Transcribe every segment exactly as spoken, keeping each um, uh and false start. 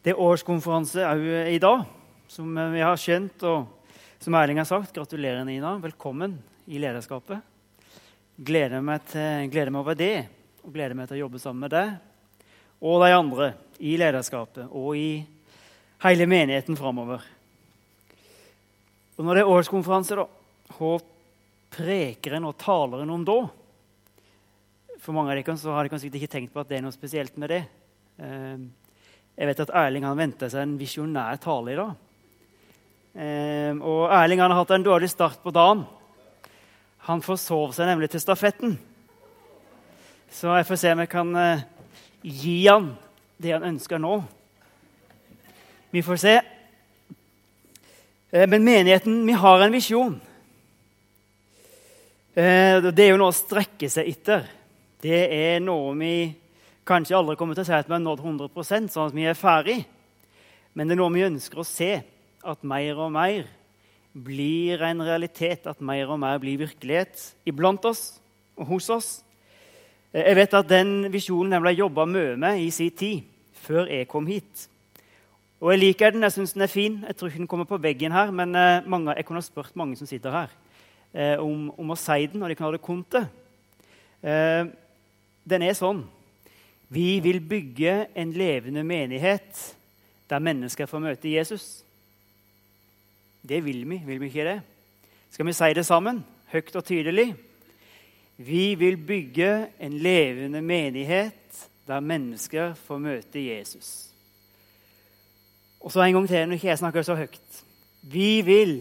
Det er årskonferanse også i dag, som vi har skjønt, og som Erling har sagt. Gratulerer, Nina. Velkommen i lederskapet. Gleder meg, til, gleder meg over det, og gleder meg til å jobbe sammen med deg og de andre i lederskapet og i hele menigheten fremover. Og når det er årskonferanse, da, hva preker en og taler en om da? For mange av dere så har de kanskje ikke tenkt på at det er noe spesielt med det. Jeg vet at Erling han ventet seg en visjonær tale i dag. Og Erling han har hatt en dårlig start på dagen. Han forsov seg nemlig til stafetten. Så jeg får se om jeg kan gi han det han ønsker nå. Vi får se. Men menigheten, vi har en visjon. Det er jo noe å strekke seg etter. Det er noe vi kanskje aldri kommer til å si at vi har nådd hundre prosent, sånn at vi er ferdig. Men det er noe vi ønsker å se, at mer og mer blir en realitet, at mer og mer blir virkelighet iblant oss og hos oss. Jeg vet at den visjonen jeg ble jobbet mye med i sin tid, før jeg kom hit. Og jeg liker den, jeg synes den er fin. Jeg tror ikke den kommer på veggen her, men mange, jeg kunne ha spørt mange som sitter her om, om å si den, og de kan ha det kontet. Den er sånn. Vi vil bygge en levende menighet der mennesker får møte Jesus. Det vil vi, vil vi ikke det? Skal vi si det sammen, høyt og tydelig? Vi vil bygge en levende menighet der mennesker får møte Jesus. Og så en gang til, når ikke jeg snakker så høyt. Vi vil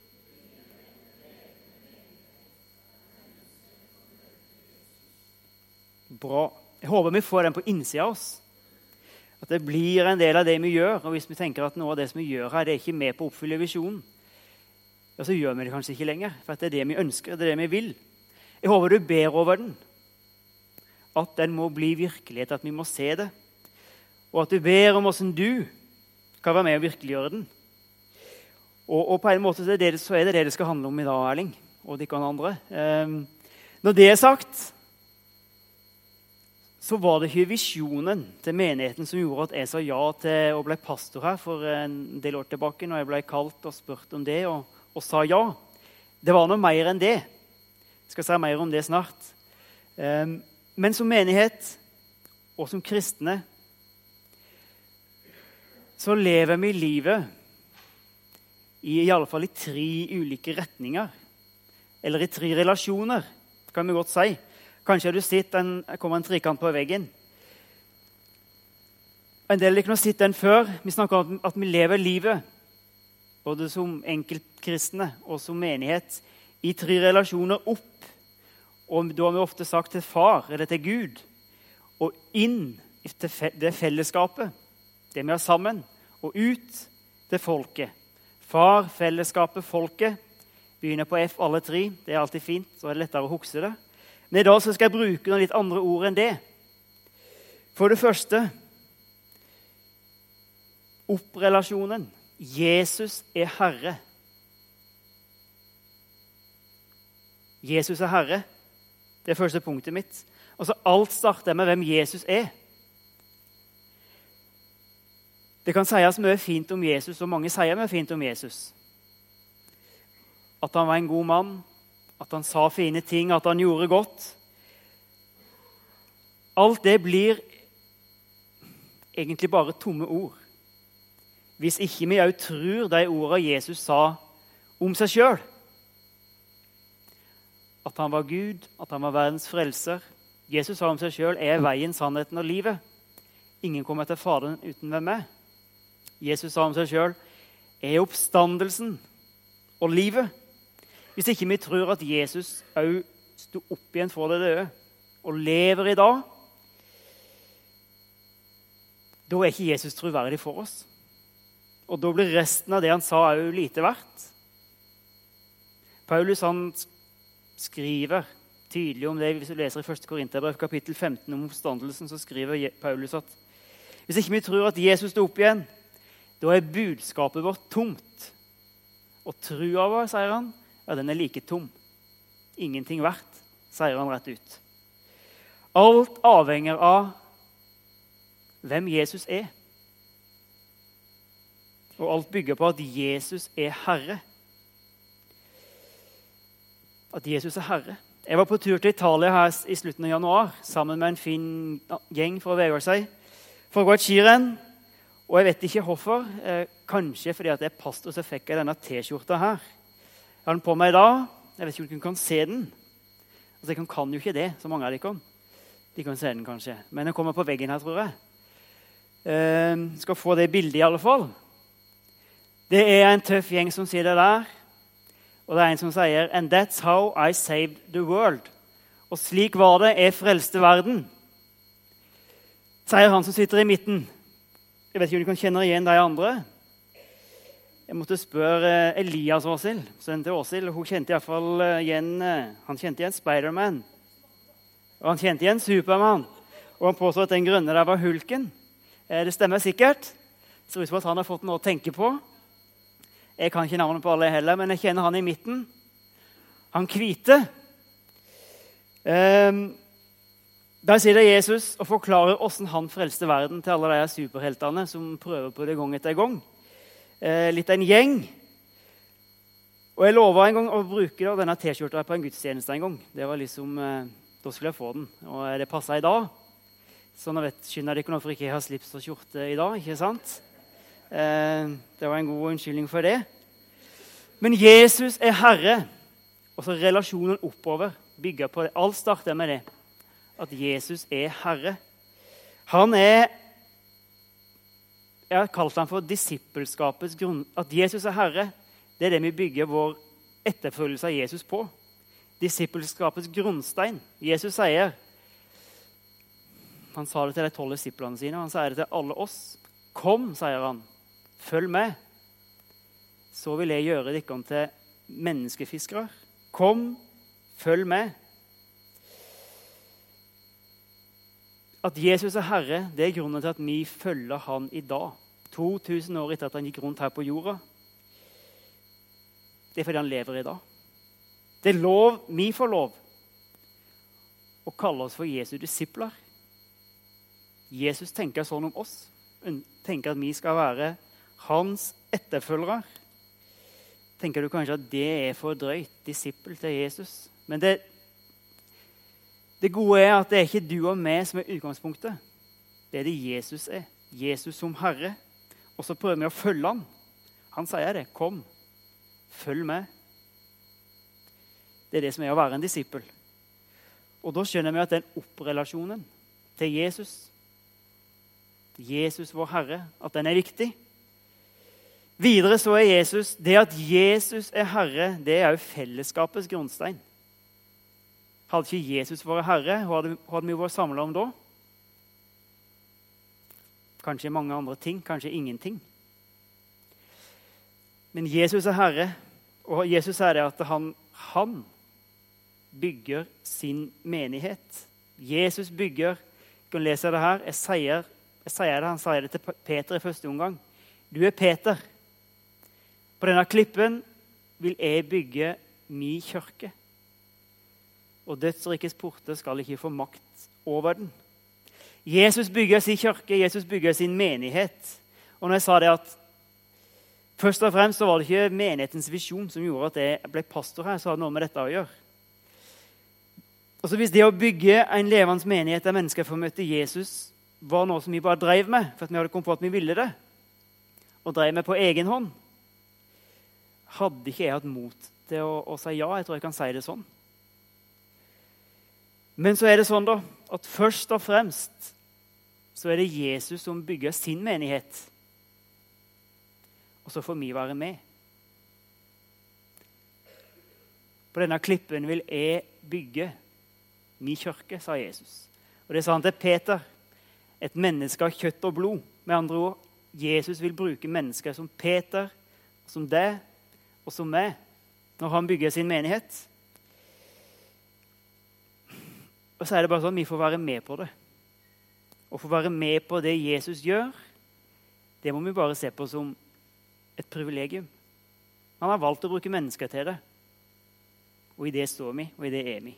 Bra. Jeg håper vi får den på innsida av oss. At det blir en del av det vi gjør. Og hvis vi tenker at noe av det som vi gjør her, det er ikke med på å oppfylle visjonen, ja, så gjør vi det kanskje ikke lenger. For det er det vi ønsker, det er det vi vil. Jeg håper du ber over den. At den må bli virkelighet, at vi må se det. Og at du ber om hvordan du kan være med og virkeliggjøre den. Og, og på en måte så er, det, så er det det det skal handle om i dag, Erling. Og de kan andre. Um, når det er sagt, så var det ikke visjonen til menigheten som gjorde at jeg sa ja til å bli pastor her for en del år tilbake, når jeg ble kalt og spurt om det, og, og sa ja. Det var noe mer enn det. Jeg skal si mer om det snart. Um, men som menighet og som kristne så lever vi livet i, i alle fall i tre ulike retninger. Eller i tre relasjoner, kan vi godt si. Kanskje har du sett en, kommer en trikant på veggen. En del ikke har sett den før. Vi snakker om at vi lever livet, både som enkeltkristne og som menighet, i tre relasjoner opp. Og da har vi ofte sagt til far, eller til Gud, og inn til det fellesskapet, det vi har sammen, og ut til folket. Far, fellesskapet, folket. Begynner på F alle tre. Det er alltid fint, så er det lettere å huske det. Men i dag så skal jeg bruke noen litt andre ord enn det. For det første, opprelasjonen. Jesus er Herre. Jesus er Herre. Det er første punktet mitt. Altså alt starter med hvem Jesus er. Det kan sies mye fint om Jesus, og mange sier mye fint om Jesus. At han var en god mann, at han sa fine ting, at han gjorde godt. Alt det blir egentlig bare tomme ord. Hvis ikke vi også tror de ordene Jesus sa om seg selv. At han var Gud, at han var verdens frelser. Jesus sa om seg selv, jeg er veien, sannheten og livet. Ingen kommer til Faderen uten ved meg. Jesus sa om seg selv, jeg er oppstandelsen og livet. Hvis ikke vi tror at Jesus også stod opp igjen for det døde og lever i dag, da er ikke Jesus troverdig for oss. Og da blir resten av det han sa også lite verdt. Paulus han skriver tydelig om det, hvis du leser i første Korinterbrev kapittel femten om oppstandelsen, så skriver Paulus at hvis ikke vi tror at Jesus stod opp igjen, da er budskapet vårt tomt. Og trua vår, sier han, ja, den er like tom. Ingenting verdt, sier han rett ut. Alt avhenger av hvem Jesus er. Og alt bygger på at Jesus er Herre. At Jesus er Herre. Jeg var på tur til Italia her i slutten av januar sammen med en fin gjeng fra Vegårshei for å gå et skirenn. Og jeg vet ikke hvorfor. Eh, kanskje fordi at jeg er pastor, så fikk jeg denne t-skjorta her. Jeg har den på meg i dag. Jeg vet ikke om dere kan se den. Altså, jeg kan jo ikke det, så mange av dere kan. De kan se den kanskje. Men den kommer på veggen her, tror jeg. Eh, skal få det bildet i alle fall. Det er en tøff gjeng som sier det der. Og det er en som sier «And that's how I saved the world». Og slik var det, jeg frelste verden. Sier han som sitter i midten. Jeg vet ikke om du kan kjenne igjen de andre. Jeg måtte spørre Elias Åsil, sønnen til Åsil. Hun kjente i hvert fall igjen, han kjente igjen Spider-Man. Og han kjente igjen Superman. Og han påstod at den grønne der var Hulken. Det stemmer sikkert. Det ser ut som at han har fått noe å tenke på. Jeg kan ikke navnet på alle heller, men jeg kjenner han i midten. Han hvite. Um, der sier det Jesus og forklarer hvordan han frelste verden til alle de superheltene som prøver på det gang etter gang. Uh, litt en gjeng. Og jeg lovet en gang å bruke da, denne t-skjorta på en gudstjeneste en gang. Det var liksom, uh, da skulle jeg få den. Og det passet i dag. Så nå vet, skynner dere hvorfor jeg ikke har slips og skjorte i dag, ikke sant? Eh, det var en god unnskyldning for det. Men Jesus er Herre. Og så relasjonen oppover bygger på det. Alt starter med det. At Jesus er Herre. Han er, jeg har kalt han for disippelskapets grunn. At Jesus er Herre, det er det vi bygger vår etterfølgelse av Jesus på. Disippelskapets grunnstein. Jesus sier, han sa det til de tolv disiplene sine, han sier det til alle oss. Kom, sier han. Følg med, så vil jeg gjøre dere til menneskefiskere. Kom, følg med. At Jesus er Herre, det er grunnen til at vi følger han i dag. to tusen år etter at han gikk rundt her på jorda. Det er fordi han lever i dag. Det er lov, vi får lov, å kalle oss for Jesu disipler. Jesus tenker sånn om oss. Tenker at vi skal være hans etterfølgere. Tenker du kanskje at det er for drøyt, disippel til Jesus? Men det, det gode er at det er ikke du og meg som er utgangspunktet. Det er det Jesus er. Jesus som Herre. Og så prøver vi å følge han. Han sier det. Kom, følg med. Det er det som er å være en disippel. Og da skjønner vi at den opprelasjonen til Jesus, Jesus vår Herre, at den er viktig. Videre så er Jesus, det at Jesus er Herre, det er jo fellesskapets grunnstein. Hadde ikke Jesus vært Herre, hva hadde, hva hadde vi vært samlet om da? Kanskje mange andre ting, kanskje ingenting. Men Jesus er Herre, og Jesus er det at han, han bygger sin menighet. Jesus bygger, jeg kan lese det her, jeg sier, jeg sier det, han sier det til Peter i første omgang. Du er Peter. På denne klippen vil jeg bygge min kirke. Og dødsrikets porter skal ikke få makt over den. Jesus bygger sin kirke, Jesus bygger sin menighet. Og når jeg sa det at først og fremst så var det ikke menighetens visjon som gjorde at jeg ble pastor her, så hadde det noe med dette å gjøre. Og så hvis det å bygge en levende menighet der mennesker får møte Jesus var noe som vi bare drev med, for at vi hadde kommet på at vi ville det, og drev med på egen hånd, hadde ikke jeg hatt mot til å, å si ja. Jeg tror jeg kan si det sånn. Men så er det sånn da, at først og fremst så er det Jesus som bygger sin menighet. Og så får vi være med. På denne klippen vil jeg bygge min kirke, sa Jesus. Og det sa han til Peter, et menneske av kjøtt og blod. Med andre ord, Jesus vil bruke mennesker som Peter, som deg, og som meg, når han bygger sin menighet. Og så er det bare sånn, vi får være med på det. Og få være med på det Jesus gjør, det må vi bare se på som et privilegium. Han har valgt å bruke mennesker til det. Og i det står vi, og i det er vi.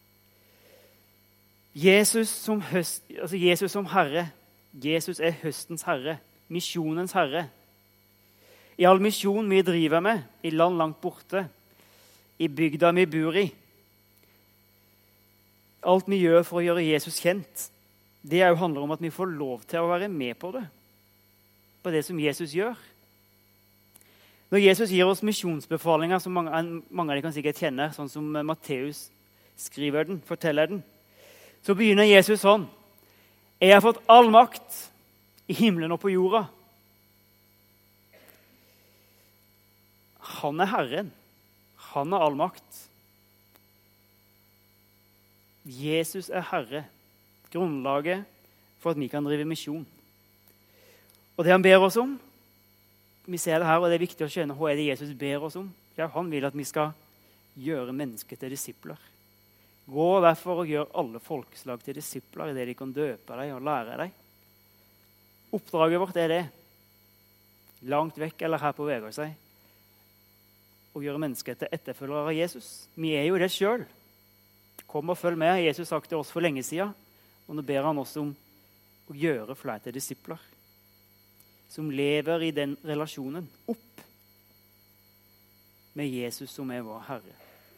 Jesus som, høst, altså Jesus som Herre, Jesus er høstens Herre, misjonens Herre. I all misjon vi driver med, i land langt borte, i bygda vi bor i. Alt vi gjør for å gjøre Jesus kjent, det er jo handler om at vi får lov til å være med på det. På det som Jesus gjør. Når Jesus gir oss misjonsbefalinger, som mange, mange av de kan sikkert kjenne, sånn som Matteus skriver den, forteller den, så begynner Jesus sånn. Jeg har fått all makt i himmelen og på jorda. Han er Herren. Han har all makt. Jesus er Herre. Grunnlaget for at vi kan drive misjon. Og det han ber oss om, vi ser det her, og det er viktig å skjønne hva er det Jesus ber oss om. Ja, han vil at vi skal gjøre mennesker til disipler. Gå derfor og gjør alle folkeslag til disipler i det de kan døpe deg og lære deg. Oppdraget vårt er det. Langt vekk eller her på vei av seg. Å gjøre mennesker til etterfølgere av Jesus. Vi er jo det selv. Kom og følg med, har Jesus sagt til oss for lenge siden. Og nå ber han oss om å gjøre flere til disipler. Som lever i den relasjonen opp med Jesus som er vår Herre.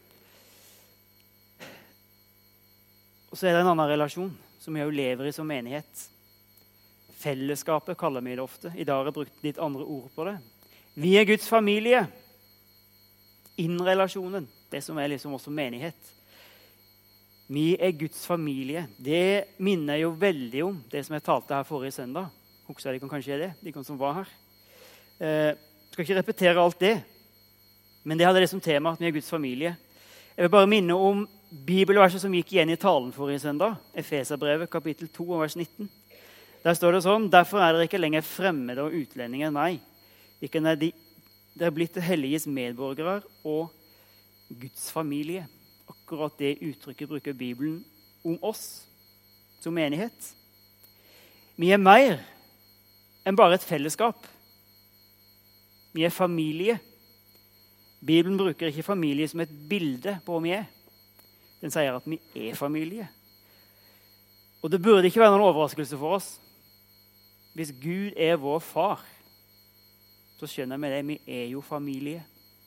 Og så er det en annen relasjon som vi jo lever i som menighet. Fellesskapet kaller vi det ofte. I dag har jeg brukt litt andre ord på det. Vi er Guds familie. Innrelasjonen, det som er liksom også menighet. Vi er Guds familie. Det minner jo veldig om det som jeg talte her forrige søndag. Husker de kan kanskje det, de kan som var her. Jeg eh, skal ikke repetere alt det, men det hadde det som tema at vi er Guds familie. Jeg vil bare minne om bibelverset som gikk igjen i talen forrige søndag, Efeserbrevet kapittel to, vers nitten. Der står det sånn, derfor er dere ikke lenger fremmede og utlendinger, nei. Ikke er de, dere er blitt det helliges medborgere og Guds familie. Akkurat det uttrykket bruker Bibelen om oss som menighet. Vi er mer enn bare et fellesskap. Vi er familie. Bibelen bruker ikke familie som et bilde på hva vi er. Den sier at vi er familie. Og det burde ikke være noen overraskelse for oss. Hvis Gud er vår far, så skjønner vi det. Vi er jo familie.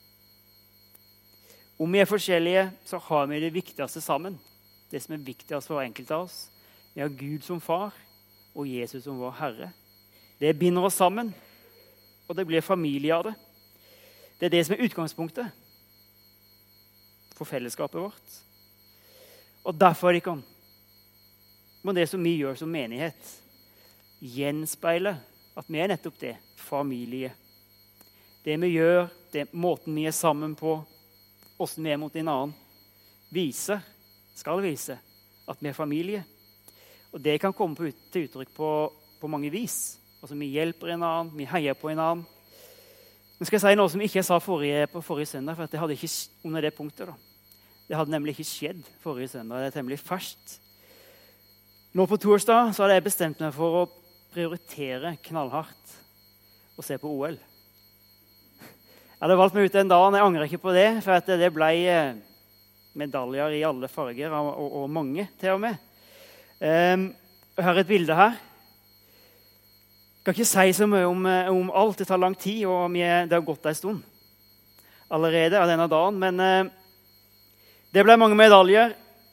Om vi er forskjellige, så har vi det viktigste sammen. Det som er viktigst for enkelte av oss. Vi har Gud som far og Jesus som vår Herre. Det binder oss sammen, og det blir familie av det. Det er det som er utgangspunktet for fellesskapet vårt. Og derfor kan må det som vi gjør som menighet, gjenspeile at vi er nettopp det, familie. Det vi gjør, det måten vi er sammen på, hvordan vi er mot en annen, viser, skal vise, at vi er familie. Og det kan komme på ut, til uttrykk på, på mange vis. Altså, vi hjelper en annen, vi heier på en annen. Nå skal jeg si noe som jeg ikke sa forrige, på forrige søndag, for det hadde ikke under det punktet. Da. Det hadde nemlig ikke skjedd forrige søndag. Det er temmelig ferskt. Nå på torsdag så hadde jeg bestemt meg for å prioritere knallhardt og se på O L. Jeg hadde valgt meg ut en dag, og jeg angrer ikke på det, for at det ble medaljer i alle farger, og, og, og mange til og med. Um, jeg har et bilde her. Jeg kan ikke si så mye om, om alt, det tar lang tid, og det har gått en stund allerede av denne dagen, men uh, det ble mange medaljer.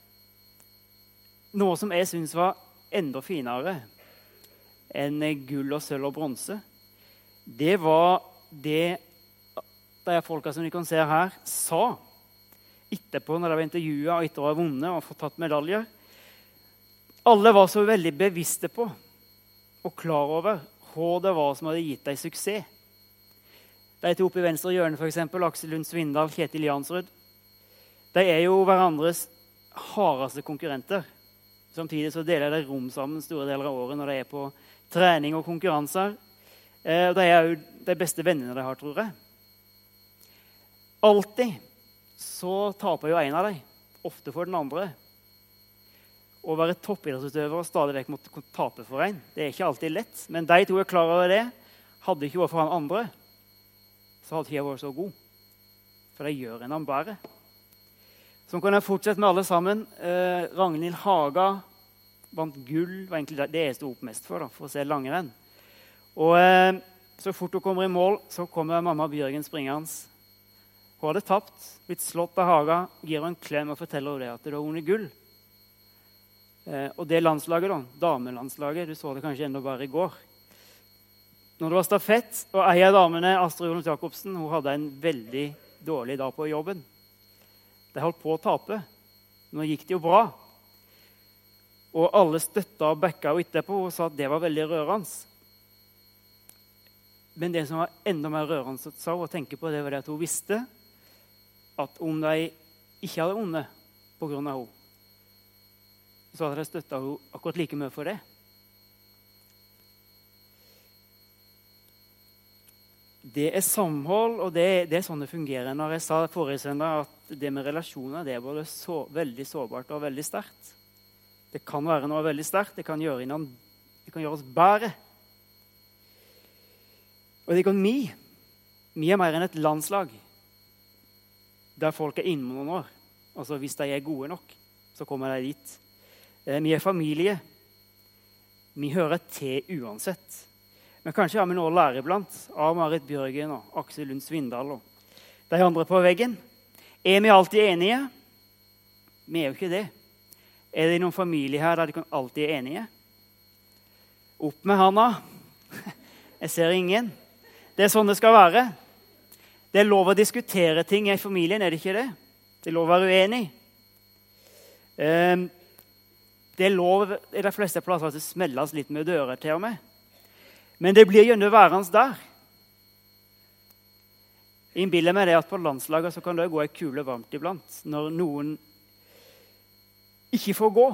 Noe som jeg synes var enda finere enn gull og sølv og bronse, det var det de folka som de kan se her, sa etterpå når de var intervjuet og etter å ha vunnet og fått tatt medaljer. Alle var så veldig bevisste på og klar over hva det var som hadde gitt dem suksess. De to oppe i venstre hjørne, for eksempel, Aksel Lund Svindal, Kjetil Jansrud, de er jo hverandres hardeste konkurrenter. Samtidig så deler de rom sammen store deler av året når de er på trening og konkurranser. Eh, og de er jo de beste vennene de har, tror jeg. Alltid så taper jo en av dem, ofte for den andre. Å være toppidrettsutøver og stadig vekk måtte tape for en, det er ikke alltid lett. Men de to er klar over det. Hadde ikke vært for han andre, så hadde ikke jeg vært så god. For de gjør en han bedre. Så kan jeg fortsette med alle sammen. Eh, Ragnhild Haga vant gull, var egentlig det jeg stod opp mest for, da, for å se langrenn. Og eh, så fort hun kommer i mål, så kommer mamma Bjørgen springende. Hun hadde tapt, blitt slått av Haga, gir henne en klem og forteller henne det at det var hun i gull. Eh, og det landslaget da, damelandslaget, du så det kanskje enda bare i går. Når det var stafett, og ei av damene, Astrid Jonas Jacobsen, hun hadde en veldig dårlig dag på jobben. De holdt på å tape. Nå gikk det jo bra. Og alle støtta og backa henne etterpå og sa at det var veldig rørende. Men det som var enda mer rørende å tenke på, det var det at hun visste at om de ikke hadde vunnet på grunn av henne, så hadde de støttet henne akkurat like mye for det. Det er samhold, og det, det er sånn det fungerer. Når jeg sa forrige søndag at det med relasjoner det er både så, veldig sårbart og veldig sterkt. Det kan være noe veldig sterkt, det kan gjøre, innan, det kan gjøre oss bedre. Og det kan vi. Vi er mer enn et landslag der folk er inne noen år. Altså hvis de er gode nok, så kommer de dit. Eh, vi er familie. Vi hører til uansett. Men kanskje har vi noe å lære iblant av Marit Bjørgen og Aksel Lund Svindal og de andre på veggen. Er vi alltid enige? Vi er jo ikke det. Er det noen familie her der de kan alltid er enige? Opp med handa. Jeg ser ingen. Det er sånn det skal være. Det er lov å diskutere ting i familien, er det ikke det? Det er lov å være uenig. Det er lov i de fleste plasser at det smelles litt med dører til og med. Men det blir gjerne værende der. Jeg innbiller meg det at på landslaget så kan det gå en kule varmt iblant når noen ikke får gå.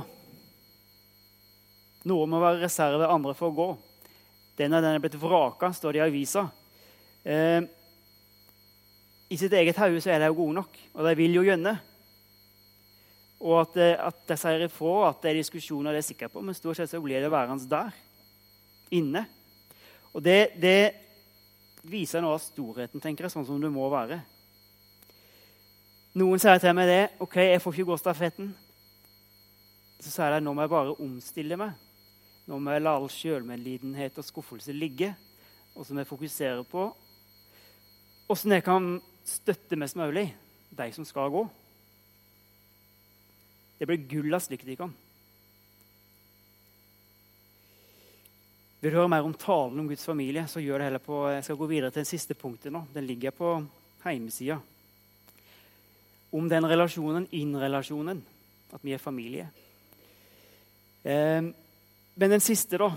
Noen må være reserve, andre får gå. Den er, den er blitt vraka, står det i avisa. Eh, I sitt eget hode så er de jo gode nok, og de vil jo gjerne. Og at, at de sier ifra, at det er diskusjoner, det er sikker på, men stort sett så blir det værende der, inne. Og det, det viser noe av storheten, tenker jeg, sånn som det må være. Noen sier til meg det, ok, jeg får ikke gå stafetten. Så sier de, nå må jeg bare omstille meg. Nå må jeg la all selvmedlidenhet og skuffelse ligge, og så må jeg fokusere på hvordan jeg kan støtte mest mulig de som skal gå. Det blir gull av slikt de kan. Vil du høre mer om talen om Guds familie, så gjør det heller på, jeg skal gå videre til den siste punktet nå. Den ligger på hjemmesiden. Om den relasjonen, innrelasjonen, at vi er familie. Eh, men den siste da,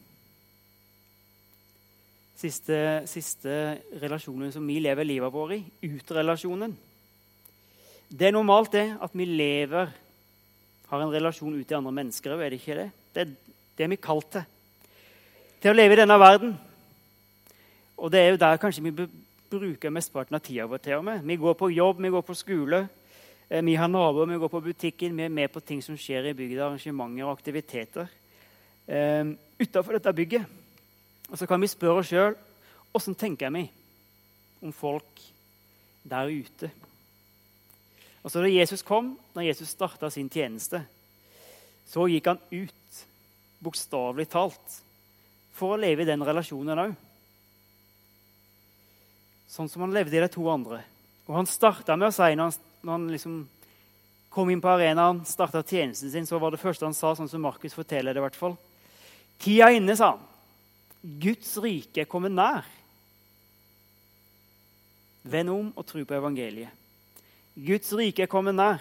siste, siste relasjonen som vi lever livet vårt i, utrelasjonen. Det er normalt det at vi lever, har en relasjon ut til andre mennesker, er det ikke det? Det er det vi kalt det. Til å leve i denne verden. Og det er jo der kanskje vi bruker mesteparten av tida vår til og med. Vi går på jobb, vi går på skole, vi har naboer, vi går på butikken, vi er med på ting som skjer i bygda, arrangementer og aktiviteter. Um, utenfor dette bygget. Og så kan vi spørre oss selv, hvordan tenker vi om folk der ute? Altså da Jesus kom, når Jesus startet sin tjeneste, så gikk han ut, bokstavelig talt, for å leve i den relasjonen også. Sånn som han levde i de to andre. Og han startet med å si, når han, når han liksom kom inn på arenaen, startet tjenesten sin, så var det første han sa, sånn som Markus forteller det i hvert fall. Tida inne, sa han. Guds rike er kommet nær. Vend om og tro på evangeliet. Guds rike er kommet nær.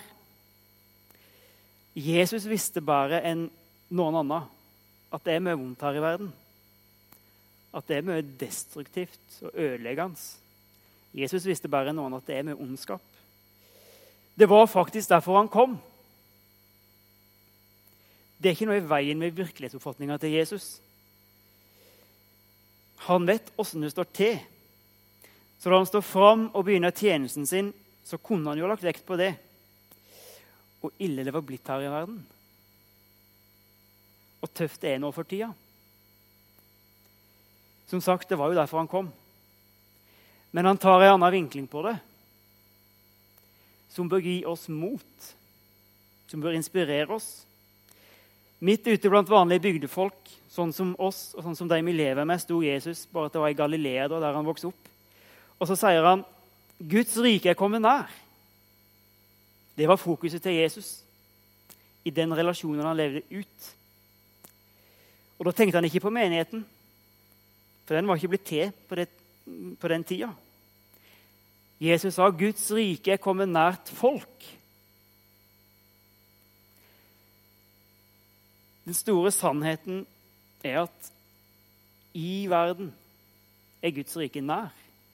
Jesus visste bare enn noen annen at det er mye vondt her i verden. At det er mye destruktivt og ødeleggende. Jesus visste bare enn noen at det er mye ondskap. Det var faktisk derfor han kom. Det er ikke noe i veien med virkelighetsoppfatningen til Jesus. Han vet hvordan det står til. Så da han står fram og begynner tjenesten sin, så kunne han jo lagt vekt på det. Og ille det var blitt her i verden. Og tøft det er nå for tida. Som sagt, det var jo derfor han kom. Men han tar en annen vinkling på det, som bør gi oss mot, som bør inspirere oss. Midt ute blant vanlige bygdefolk, sånn som oss, og sånn som de vi lever med, sto Jesus, bare at det var i Galilea da, der han vokste opp. Og så sier han, Guds rike er kommet nær. Det var fokuset til Jesus i den relasjonen han levde ut. Og da tenkte han ikke på menigheten, for den var ikke blitt til på, det, på den tida. Jesus sa, Guds rike er kommet nært folk. Den store sannheten er at i verden er Guds rike nær.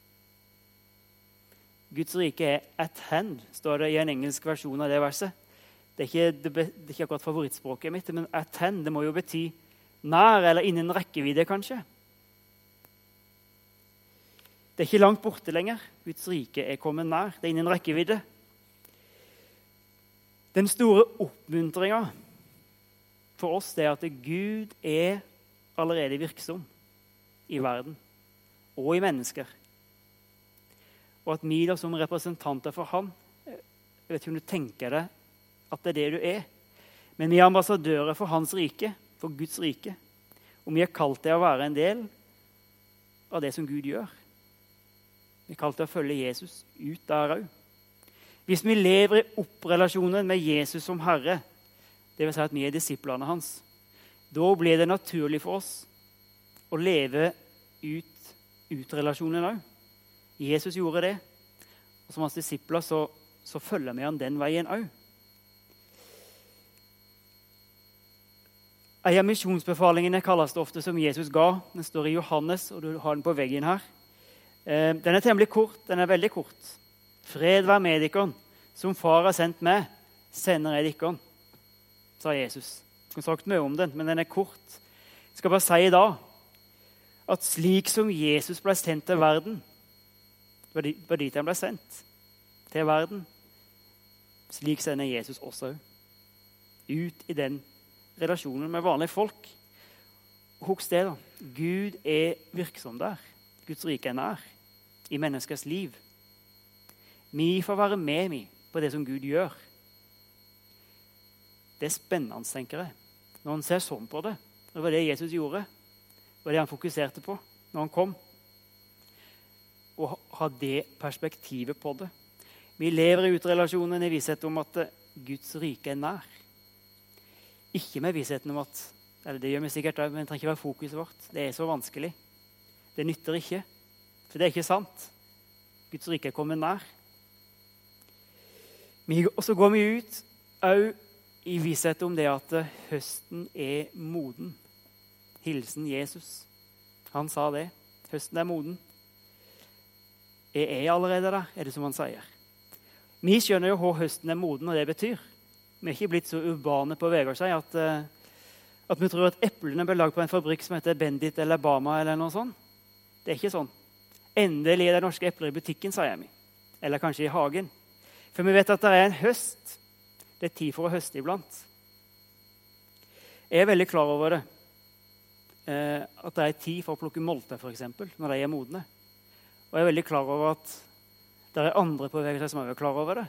Guds rike er at hand, står det i en engelsk versjon av det verset. Det er ikke, det, det er ikke akkurat favorittspråket mitt, men at hand, det må jo bety nær eller innen rekkevidde, kanskje. Det er ikke langt borte lenger. Guds rike er kommet nær. Det er innen rekkevidde. Den store oppmuntringen for oss det er at Gud er allerede virksom i verden og i mennesker. Og at vi da som representanter for han, jeg vet ikke om du tenker deg at det er det du er, men vi er ambassadører for hans rike, for Guds rike. Og vi er kalt til å være en del av det som Gud gjør. Vi er kalt til å følge Jesus ut der også. Hvis vi lever i opprelasjonen med Jesus som Herre, det vil si at vi er disiplene hans, da blir det naturlig for oss å leve ut, ut relasjonen også. Jesus gjorde det, og som hans disipler så, så følger vi han den veien også. En av misjonsbefalingene kalles det ofte som Jesus ga. Den står i Johannes, og du har den på veggen her. Den er temmelig kort, den er veldig kort. Fred vær med dere, som far har sendt meg, sender jeg dere, sa Jesus. Jeg har sagt mye om den, men den er kort. Jeg skal bare si i dag at slik som Jesus ble sendt til verden, det var dit han ble sendt til verden. Slik sender Jesus også ut i den relasjonen med vanlige folk. Husk det da. Gud er virksom der. Guds rike er nær i menneskers liv. Vi får være med med på det som Gud gjør. Det er spennende, tenker jeg. Når han ser sånn på det. Det var det Jesus gjorde. Det var det han fokuserte på når han kom. Og ha det perspektivet på det. Vi lever i utrelasjonen i visshet om at Guds rike er nær. Ikke med vissheten om at, eller det gjør vi sikkert, men det trenger ikke være fokuset vårt. Det er så vanskelig. Det nytter ikke, for det er ikke sant. Guds rike er kommet nær. Og så går vi ut også i visshet om det at høsten er moden. Hilsen Jesus. Han sa det. Høsten er moden. Jeg er allerede der, er det som han sier. Vi skjønner jo hva høsten er moden, og det betyr. Vi er ikke blitt så urbane på Vegard seg at, at vi tror at eplene ble lagd på en fabrikk som heter Bendit eller Bama eller noe sånt. Det er ikke sånn. Endelig er det norske epler i butikken, sier vi. Eller kanskje i hagen. For vi vet at det er en høst. Det er tid for å høste iblant. Jeg er veldig klar over det. Eh, at det er tid for å plukke molter, for eksempel, når de er modne. Og jeg er veldig klar over at det er andre på vei som er klar over det.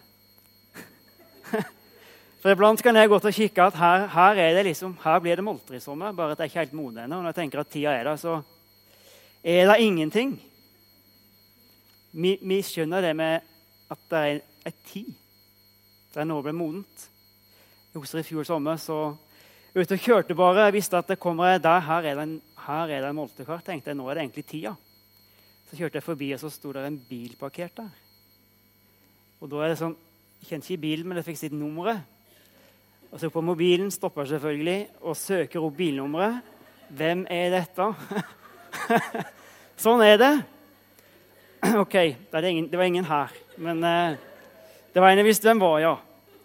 For iblant kan jeg gå til å kikke at her, her, er det liksom, her blir det molter i sommer, bare at det er ikke helt moden ennå. Og når jeg tenker at tida er der, så er det ingenting. Vi, vi skjønner det med at det er et tid. Det er noe ble modent. Jeg husker i fjor sommer, så ute og kjørte bare, jeg visste at det kommer der, her er det en, her er det en moltekart. Tenkte jeg, nå er det egentlig tida. Så kjørte jeg forbi, og så sto der en bil parkert der. Og da er det sånn, jeg kjente ikke bilen, men jeg fikk sitt nummeret. Og så på mobilen stopper jeg selvfølgelig, og søker opp bilnummeret. Hvem er dette? Sånn er det. Ok, det, er ingen, det var ingen her, men eh, det var en jeg visste hvem var, ja.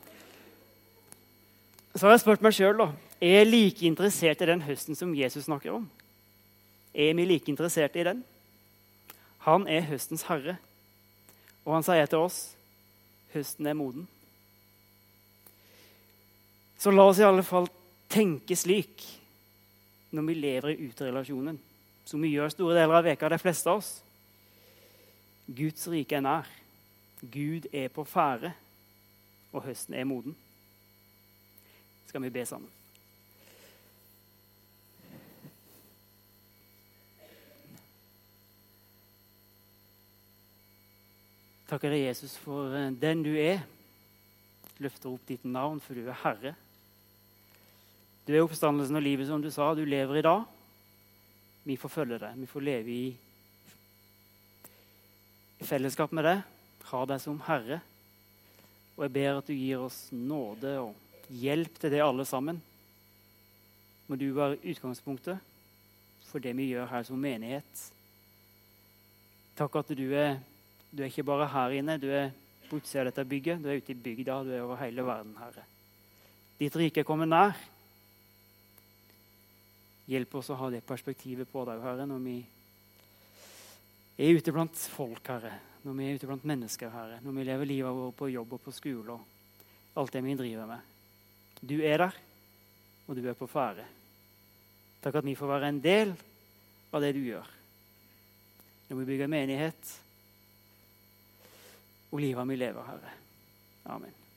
Så har jeg spurt meg selv da, er jeg like interessert i den høsten som Jesus snakker om? Er vi like interessert i den? Han er høstens herre, og han sier til oss, høsten er moden. Så la oss i alle fall tenke slik når vi lever i uterelasjonen, som vi gjør store deler av veka, de fleste av oss. Guds rike er nær. Gud er på ferde, og høsten er moden. Skal vi be sammen. Takker deg, Jesus, for eh, den du er. Løfter opp ditt navn, for du er Herre. Du er oppstandelsen og livet, som du sa. Du lever i dag. Vi får følge deg. Vi får leve i, i fellesskap med deg. Ha deg som Herre. Og jeg ber at du gir oss nåde og hjelp til det alle sammen. Må du være utgangspunktet for det vi gjør her som menighet. Takk at du er, du er ikke bare her inne, du er på utsida av dette bygget, du er ute i bygda, du er over hele verden, Herre. Ditt rike er kommet nær. Hjelp oss å ha det perspektivet på deg, Herre, når vi er ute blant folk, Herre. Når vi er ute blant mennesker, Herre. Når vi lever livet vårt på jobb og på skole og alt det vi driver med. Du er der, og du er på ferde. Takk at vi får være en del av det du gjør. Når vi bygger menighet, og livet vi lever, Herre. Amen.